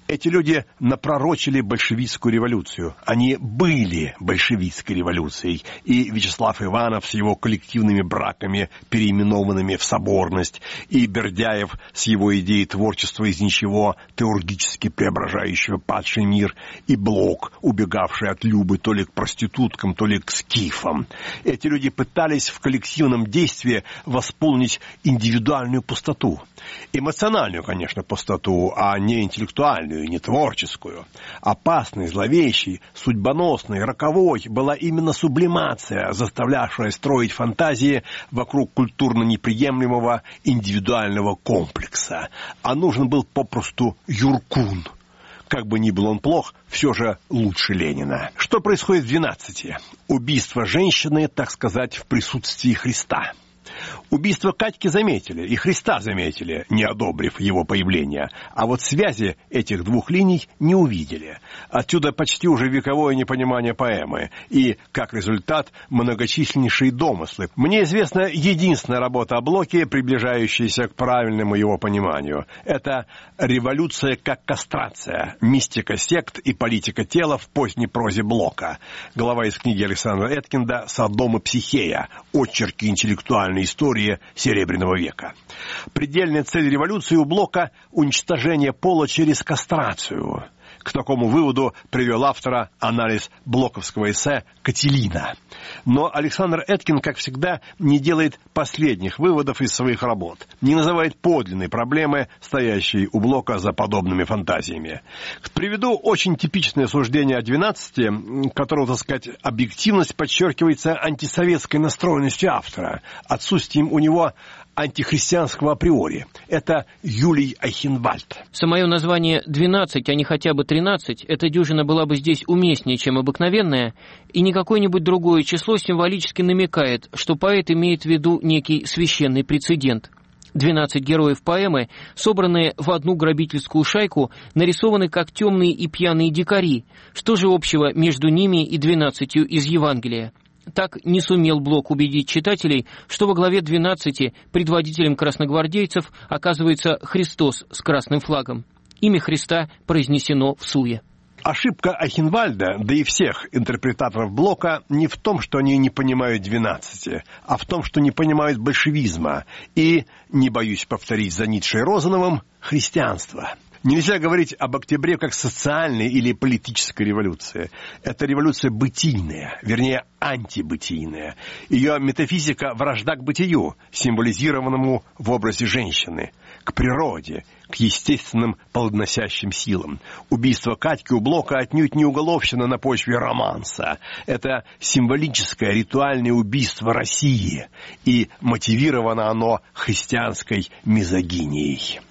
Эти люди напророчили большевистскую революцию. Они были большевистской революцией. И Вячеслав Иванов с его коллективными браками, переименованными в соборность, и Бердяев с его идеей творчества из ничего, теургически преображающего падший мир, и Блок, убегавший от Любы то ли к проституткам, то ли к скифам. Эти люди пытались в коллективном действии восполнить индивидуальную пустоту. Эмоциональную, конечно, пустоту, а не интеллектуальную, не творческую. Опасной, зловещей, судьбоносной, роковой была именно сублимация, заставлявшая строить фантазии вокруг культурно неприемлемого индивидуального комплекса. А нужен был попросту Юркун. Как бы ни был он плох, все же лучше Ленина. Что происходит в двенадцати? Убийство женщины, так сказать, в присутствии Христа. Убийство Катьки заметили, и Христа заметили, не одобрив его появление. А вот связи этих двух линий не увидели. Отсюда почти уже вековое непонимание поэмы. И, как результат, многочисленнейшие домыслы. Мне известна единственная работа о Блоке, приближающаяся к правильному его пониманию. Это «Революция как кастрация. Мистика сект и политика тела в поздней прозе Блока». Глава из книги Александра Эткинда «Содом и Психея. Очерки интеллектуальной истории Серебряного века». Предельная цель революции у Блока – уничтожение пола через кастрацию. К такому выводу привел автора анализ блоковского эссе «Кателина». Но Александр Эткин, как всегда, не делает последних выводов из своих работ, не называет подлинной проблемы, стоящей у Блока за подобными фантазиями. Приведу очень типичное суждение о двенадцати, которого, так сказать, объективность подчеркивается антисоветской настроенностью автора, отсутствием у него антихристианского априори. Это Юлий Айхенвальд. Самое название «двенадцать», а не хотя бы «тринадцать», эта дюжина была бы здесь уместнее, чем обыкновенная, и не какое-нибудь другое число символически намекает, что поэт имеет в виду некий священный прецедент. Двенадцать героев поэмы, собранные в одну грабительскую шайку, нарисованы как темные и пьяные дикари. Что же общего между ними и двенадцатью из Евангелия? Так не сумел Блок убедить читателей, что во главе двенадцати предводителем красногвардейцев оказывается Христос с красным флагом. Имя Христа произнесено всуе. Ошибка Айхенвальда, да и всех интерпретаторов Блока, не в том, что они не понимают двенадцати, а в том, что не понимают большевизма и, не боюсь повторить за Ницше и Розановым, христианства. Нельзя говорить об октябре как социальной или политической революции. Это революция бытийная, вернее, антибытийная. Ее метафизика вражда к бытию, символизированному в образе женщины, к природе, к естественным плодоносящим силам. Убийство Катьки у Блока отнюдь не уголовщина на почве романса. Это символическое ритуальное убийство России, и мотивировано оно христианской мизогинией.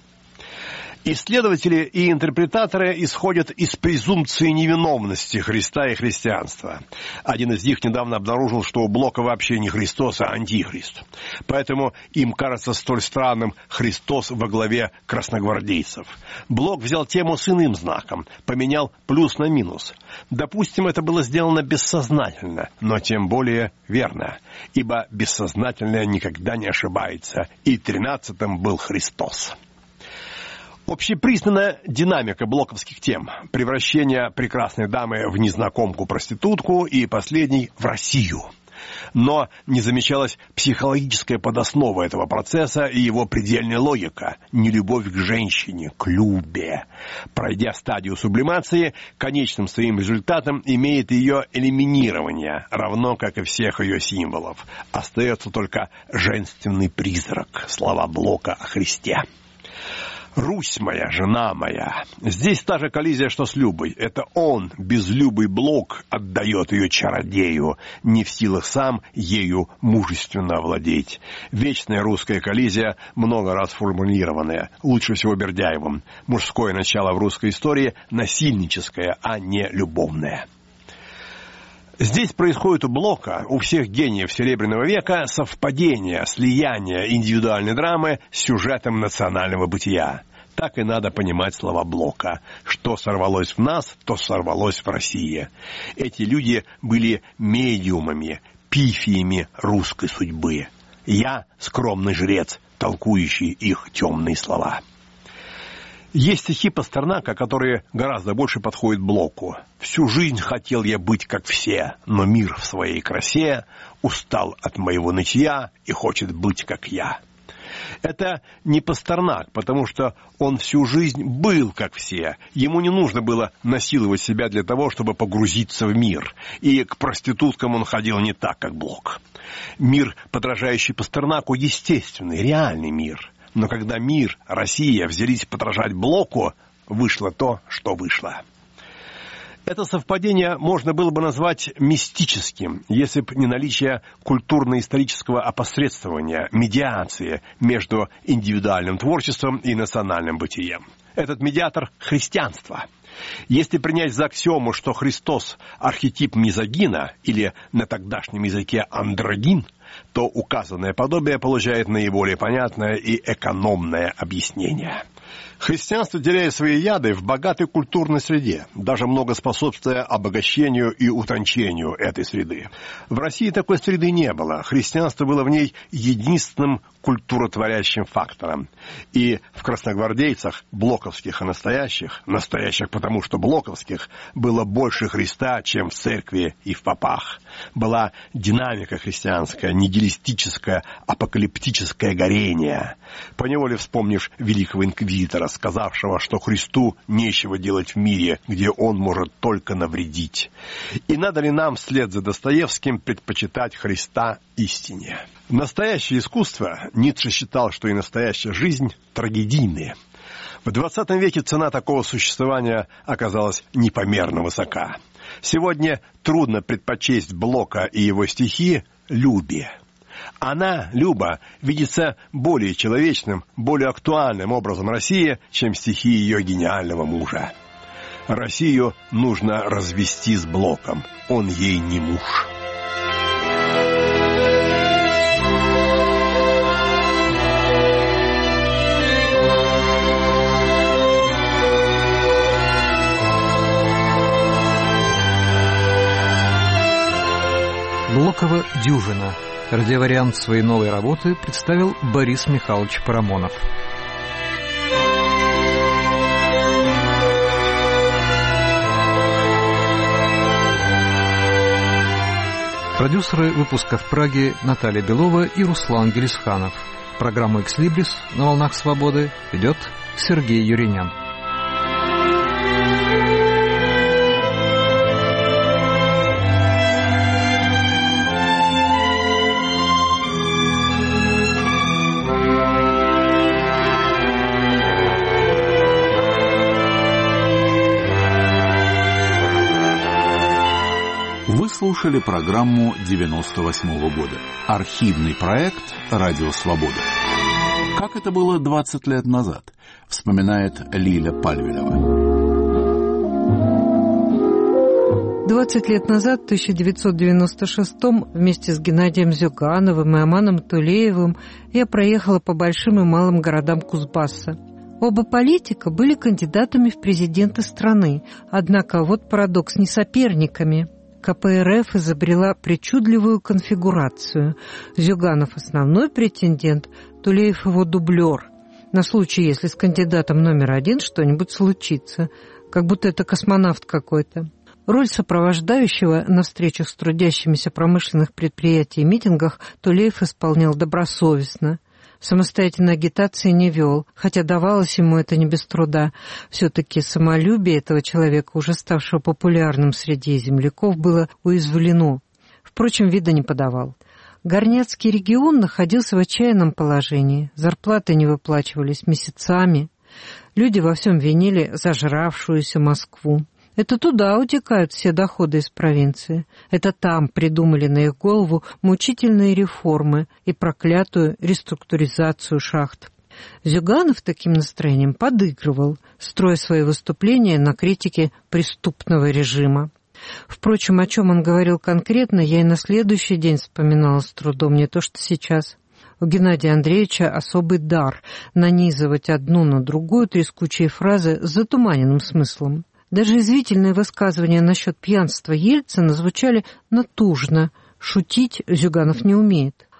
Исследователи и интерпретаторы исходят из презумпции невиновности Христа и христианства. Один из них недавно обнаружил, что у Блока вообще не Христос, а антихрист. Поэтому им кажется столь странным Христос во главе красногвардейцев. Блок взял тему с иным знаком, поменял плюс на минус. Допустим, это было сделано бессознательно, но тем более верно, ибо бессознательное никогда не ошибается, и тринадцатым был Христос. Общепризнанная динамика блоковских тем – превращение прекрасной дамы в незнакомку-проститутку и последней в Россию. Но не замечалась психологическая подоснова этого процесса и его предельная логика – нелюбовь к женщине, к Любе. Пройдя стадию сублимации, конечным своим результатом имеет ее элиминирование, равно как и всех ее символов. Остается только женственный призрак, слова Блока о Христе. «Русь моя, жена моя». Здесь та же коллизия, что с Любой. Это он, безлюбый Блок, отдает ее чародею, не в силах сам ею мужественно овладеть. Вечная русская коллизия, много раз формулированная, лучше всего Бердяевым. Мужское начало в русской истории насильническое, а не любовное. Здесь происходит у Блока, у всех гениев Серебряного века, совпадение, слияние индивидуальной драмы с сюжетом национального бытия. Так и надо понимать слова Блока. Что сорвалось в нас, то сорвалось в России. Эти люди были медиумами, пифиями русской судьбы. Я — скромный жрец, толкующий их темные слова. Есть стихи Пастернака, которые гораздо больше подходят Блоку. «Всю жизнь хотел я быть как все, но мир в своей красе устал от моего нытья и хочет быть как я». Это не Пастернак, потому что он всю жизнь был как все. Ему не нужно было насиловать себя для того, чтобы погрузиться в мир. И к проституткам он ходил не так, как Блок. Мир, подражающий Пастернаку, естественный, реальный мир. Но когда мир, Россия взялись подражать Блоку, вышло то, что вышло. Это совпадение можно было бы назвать мистическим, если бы не наличие культурно-исторического опосредствования, медиации между индивидуальным творчеством и национальным бытием. Этот медиатор – христианство. Если принять за аксиому, что Христос – архетип мизогина, или на тогдашнем языке андрогин, то указанное подобие получает наиболее понятное и экономное объяснение. Христианство теряет свои яды в богатой культурной среде, даже много способствуя обогащению и утончению этой среды. В России такой среды не было. Христианство было в ней единственным культуротворящим фактором. И в красногвардейцах, блоковских и настоящих, настоящих потому, что блоковских, было больше Христа, чем в церкви и в попах. Была динамика христианская, нигилистическое, апокалиптическое горение. Поневоле вспомнишь великого инквизитора, сказавшего, что Христу нечего делать в мире, где он может только навредить. И надо ли нам вслед за Достоевским предпочитать Христа истине? Настоящее искусство, Ницше считал, что и настоящая жизнь трагедийные. В двадцатом веке цена такого существования оказалась непомерно высока. Сегодня трудно предпочесть Блока и его стихи Любе. Она, Люба, видится более человечным, более актуальным образом России, чем стихи ее гениального мужа. Россию нужно развести с Блоком, он ей не муж. Блокова «Дюжина». Радиовариант своей новой работы представил Борис Михайлович Парамонов. Продюсеры выпуска в Праге Наталья Белова и Руслан Гелисханов. Программу «Экслибрис» на волнах свободы ведет Сергей Юринян. Слушали программу девяносто восьмого года. Архивный проект «Радио Свобода». Как это было двадцать лет назад, вспоминает Лиля Пальвелева. двадцать лет назад, в тысяча девятьсот девяносто шестом, вместе с Геннадием Зюгановым и Аманом Тулеевым я проехала по большим и малым городам Кузбасса. Оба политика были кандидатами в президенты страны, однако вот парадокс, не соперниками. ка пэ эр эф изобрела причудливую конфигурацию. Зюганов – основной претендент, Тулеев – его дублер. На случай, если с кандидатом номер один что-нибудь случится. Как будто это космонавт какой-то. Роль сопровождающего на встречах с трудящимися промышленных предприятий и митингах Тулеев исполнял добросовестно. Самостоятельной агитации не вел, хотя давалось ему это не без труда. Все-таки самолюбие этого человека, уже ставшего популярным среди земляков, было уязвлено. Впрочем, вида не подавал. Горняцкий регион находился в отчаянном положении. Зарплаты не выплачивались месяцами. Люди во всем винили зажравшуюся Москву. Это туда утекают все доходы из провинции. Это там придумали на их голову мучительные реформы и проклятую реструктуризацию шахт. Зюганов таким настроением подыгрывал, строя свои выступления на критике преступного режима. Впрочем, о чем он говорил конкретно, я и на следующий день вспоминала с трудом, не то что сейчас. У Геннадия Андреевича особый дар нанизывать одну на другую трескучие фразы с затуманенным смыслом. Даже извительные высказывания насчет пьянства Ельцина звучали натужно. Шутить Зюганов не умеет.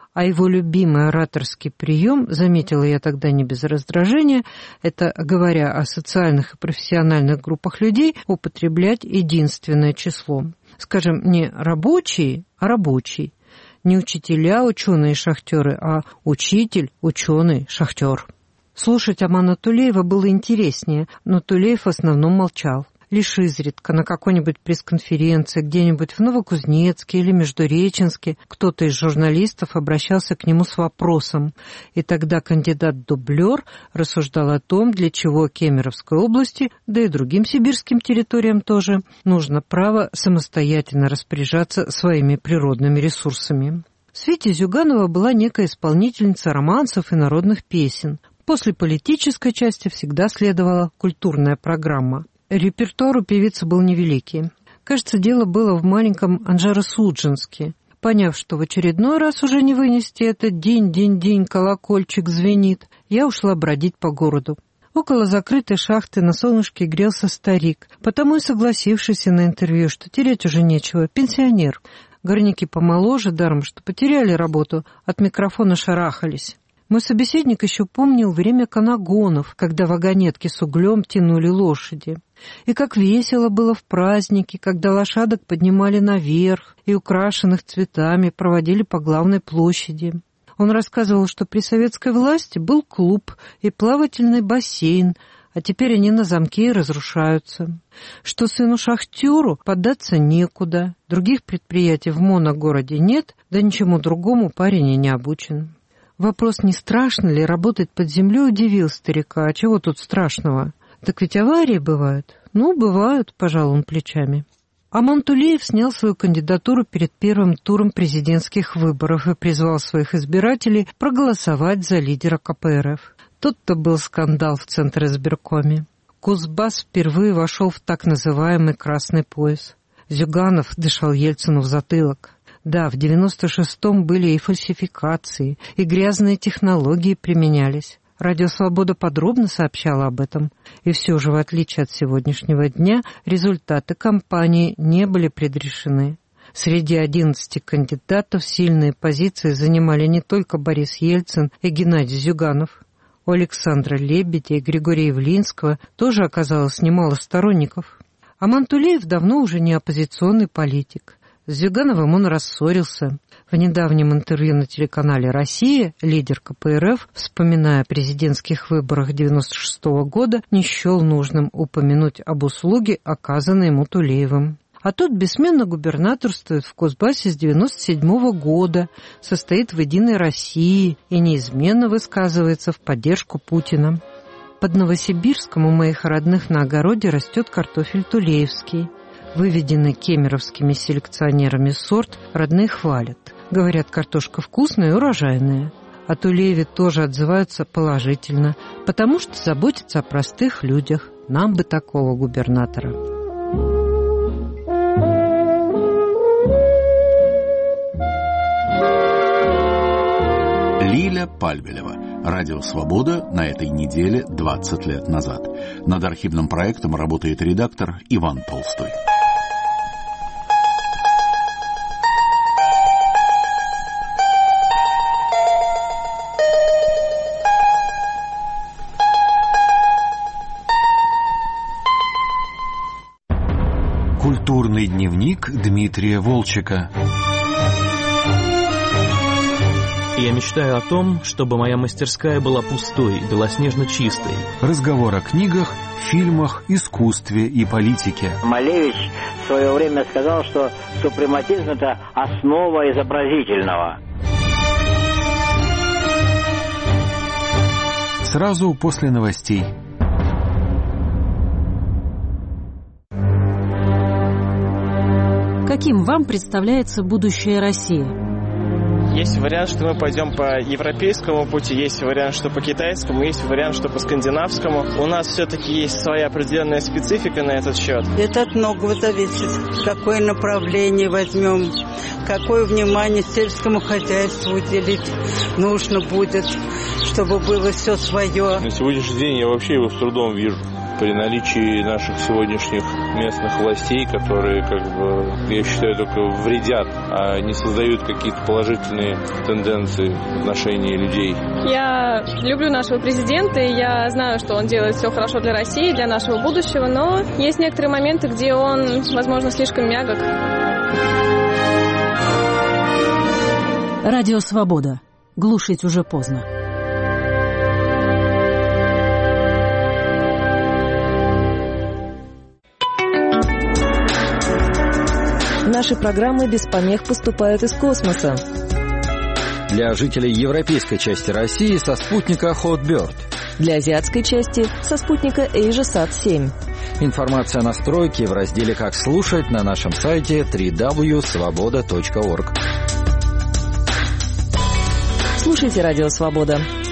А его любимый ораторский прием, заметила я тогда не без раздражения, это, говоря о социальных и профессиональных группах людей, употреблять единственное число. Скажем, не рабочий, а рабочий. Не учителя, ученые, шахтеры, а учитель, ученый, шахтер. Слушать Амана Тулеева было интереснее, но Тулеев в основном молчал. Лишь изредка на какой-нибудь пресс-конференции где-нибудь в Новокузнецке или Междуреченске кто-то из журналистов обращался к нему с вопросом, и тогда кандидат-дублер рассуждал о том, для чего Кемеровской области, да и другим сибирским территориям тоже, нужно право самостоятельно распоряжаться своими природными ресурсами. В свете Зюганова была некая исполнительница романсов и народных песен. После политической части всегда следовала культурная программа. Репертуар у певицы был невеликий. Кажется, дело было в маленьком Анжеро-Судженске. Поняв, что в очередной раз уже не вынести этот день-день-день колокольчик звенит, я ушла бродить по городу. Около закрытой шахты на солнышке грелся старик, потому и согласившийся на интервью, что терять уже нечего, пенсионер. Горняки помоложе, даром, что потеряли работу, от микрофона шарахались. Мой собеседник еще помнил время канагонов, когда вагонетки с углем тянули лошади. И как весело было в празднике, когда лошадок поднимали наверх и украшенных цветами проводили по главной площади. Он рассказывал, что при советской власти был клуб и плавательный бассейн, а теперь они на замке и разрушаются. Что сыну-шахтеру податься некуда, других предприятий в моногороде нет, да ничему другому парень и не обучен. Вопрос, не страшно ли работать под землей, удивил старика. А чего тут страшного? Так ведь аварии бывают. Ну, бывают, пожал он плечами. Аман Тулеев снял свою кандидатуру перед первым туром президентских выборов и призвал своих избирателей проголосовать за лидера ка пэ эр эф. Тут-то был скандал в Центризбиркоме. Кузбасс впервые вошел в так называемый «красный пояс». Зюганов дышал Ельцину в затылок. Да, в девяносто шестом были и фальсификации, и грязные технологии применялись. Радио «Свобода» подробно сообщала об этом. И все же, в отличие от сегодняшнего дня, результаты кампании не были предрешены. Среди одиннадцати кандидатов сильные позиции занимали не только Борис Ельцин и Геннадий Зюганов. У Александра Лебедя и Григория Явлинского тоже оказалось немало сторонников. Аман Тулеев давно уже не оппозиционный политик. С Зюгановым он рассорился. В недавнем интервью на телеканале «Россия» лидер ка пэ эр эф, вспоминая о президентских выборах девяносто шестого года, не счел нужным упомянуть об услуге, оказанной ему Тулеевым. А тот бессменно губернаторствует в Кузбассе с девяносто седьмого года, состоит в «Единой России» и неизменно высказывается в поддержку Путина. Под Новосибирском у моих родных на огороде растет картофель тулеевский. Выведенный кемеровскими селекционерами сорт родные хвалят. Говорят, картошка вкусная и урожайная. О Тулееве тоже отзываются положительно, потому что заботится о простых людях. Нам бы такого губернатора. Лиля Пальбелева. Радио «Свобода» на этой неделе двадцать лет назад. Над архивным проектом работает редактор Иван Толстой. Культурный дневник Дмитрия Волчека. Я мечтаю о том, чтобы моя мастерская была пустой, белоснежно чистой. Разговор о книгах, фильмах, искусстве и политике. Малевич в свое время сказал, что супрематизм – это основа изобразительного. Сразу после новостей. Каким вам представляется будущее России? Есть вариант, что мы пойдем по европейскому пути, есть вариант, что по китайскому, есть вариант, что по скандинавскому. У нас все-таки есть своя определенная специфика на этот счет. Это от многого зависит. Какое направление возьмем, какое внимание сельскому хозяйству уделить нужно будет, чтобы было все свое. На сегодняшний день я вообще его с трудом вижу. при наличии наших сегодняшних местных властей, которые, как бы, я считаю, только вредят, а не создают какие-то положительные тенденции в отношении людей. Я люблю нашего президента, и я знаю, что он делает все хорошо для России, для нашего будущего, но есть некоторые моменты, где он, возможно, слишком мягок. Радио «Свобода». Глушить уже поздно. Наши программы без помех поступают из космоса. Для жителей европейской части России со спутника Hotbird. Для азиатской части со спутника AsiaSat семь. Информация о настройке в разделе «Как слушать» на нашем сайте дабл-ю дабл ю дабл ю точка свобода точка орг. Слушайте «Радио Свобода».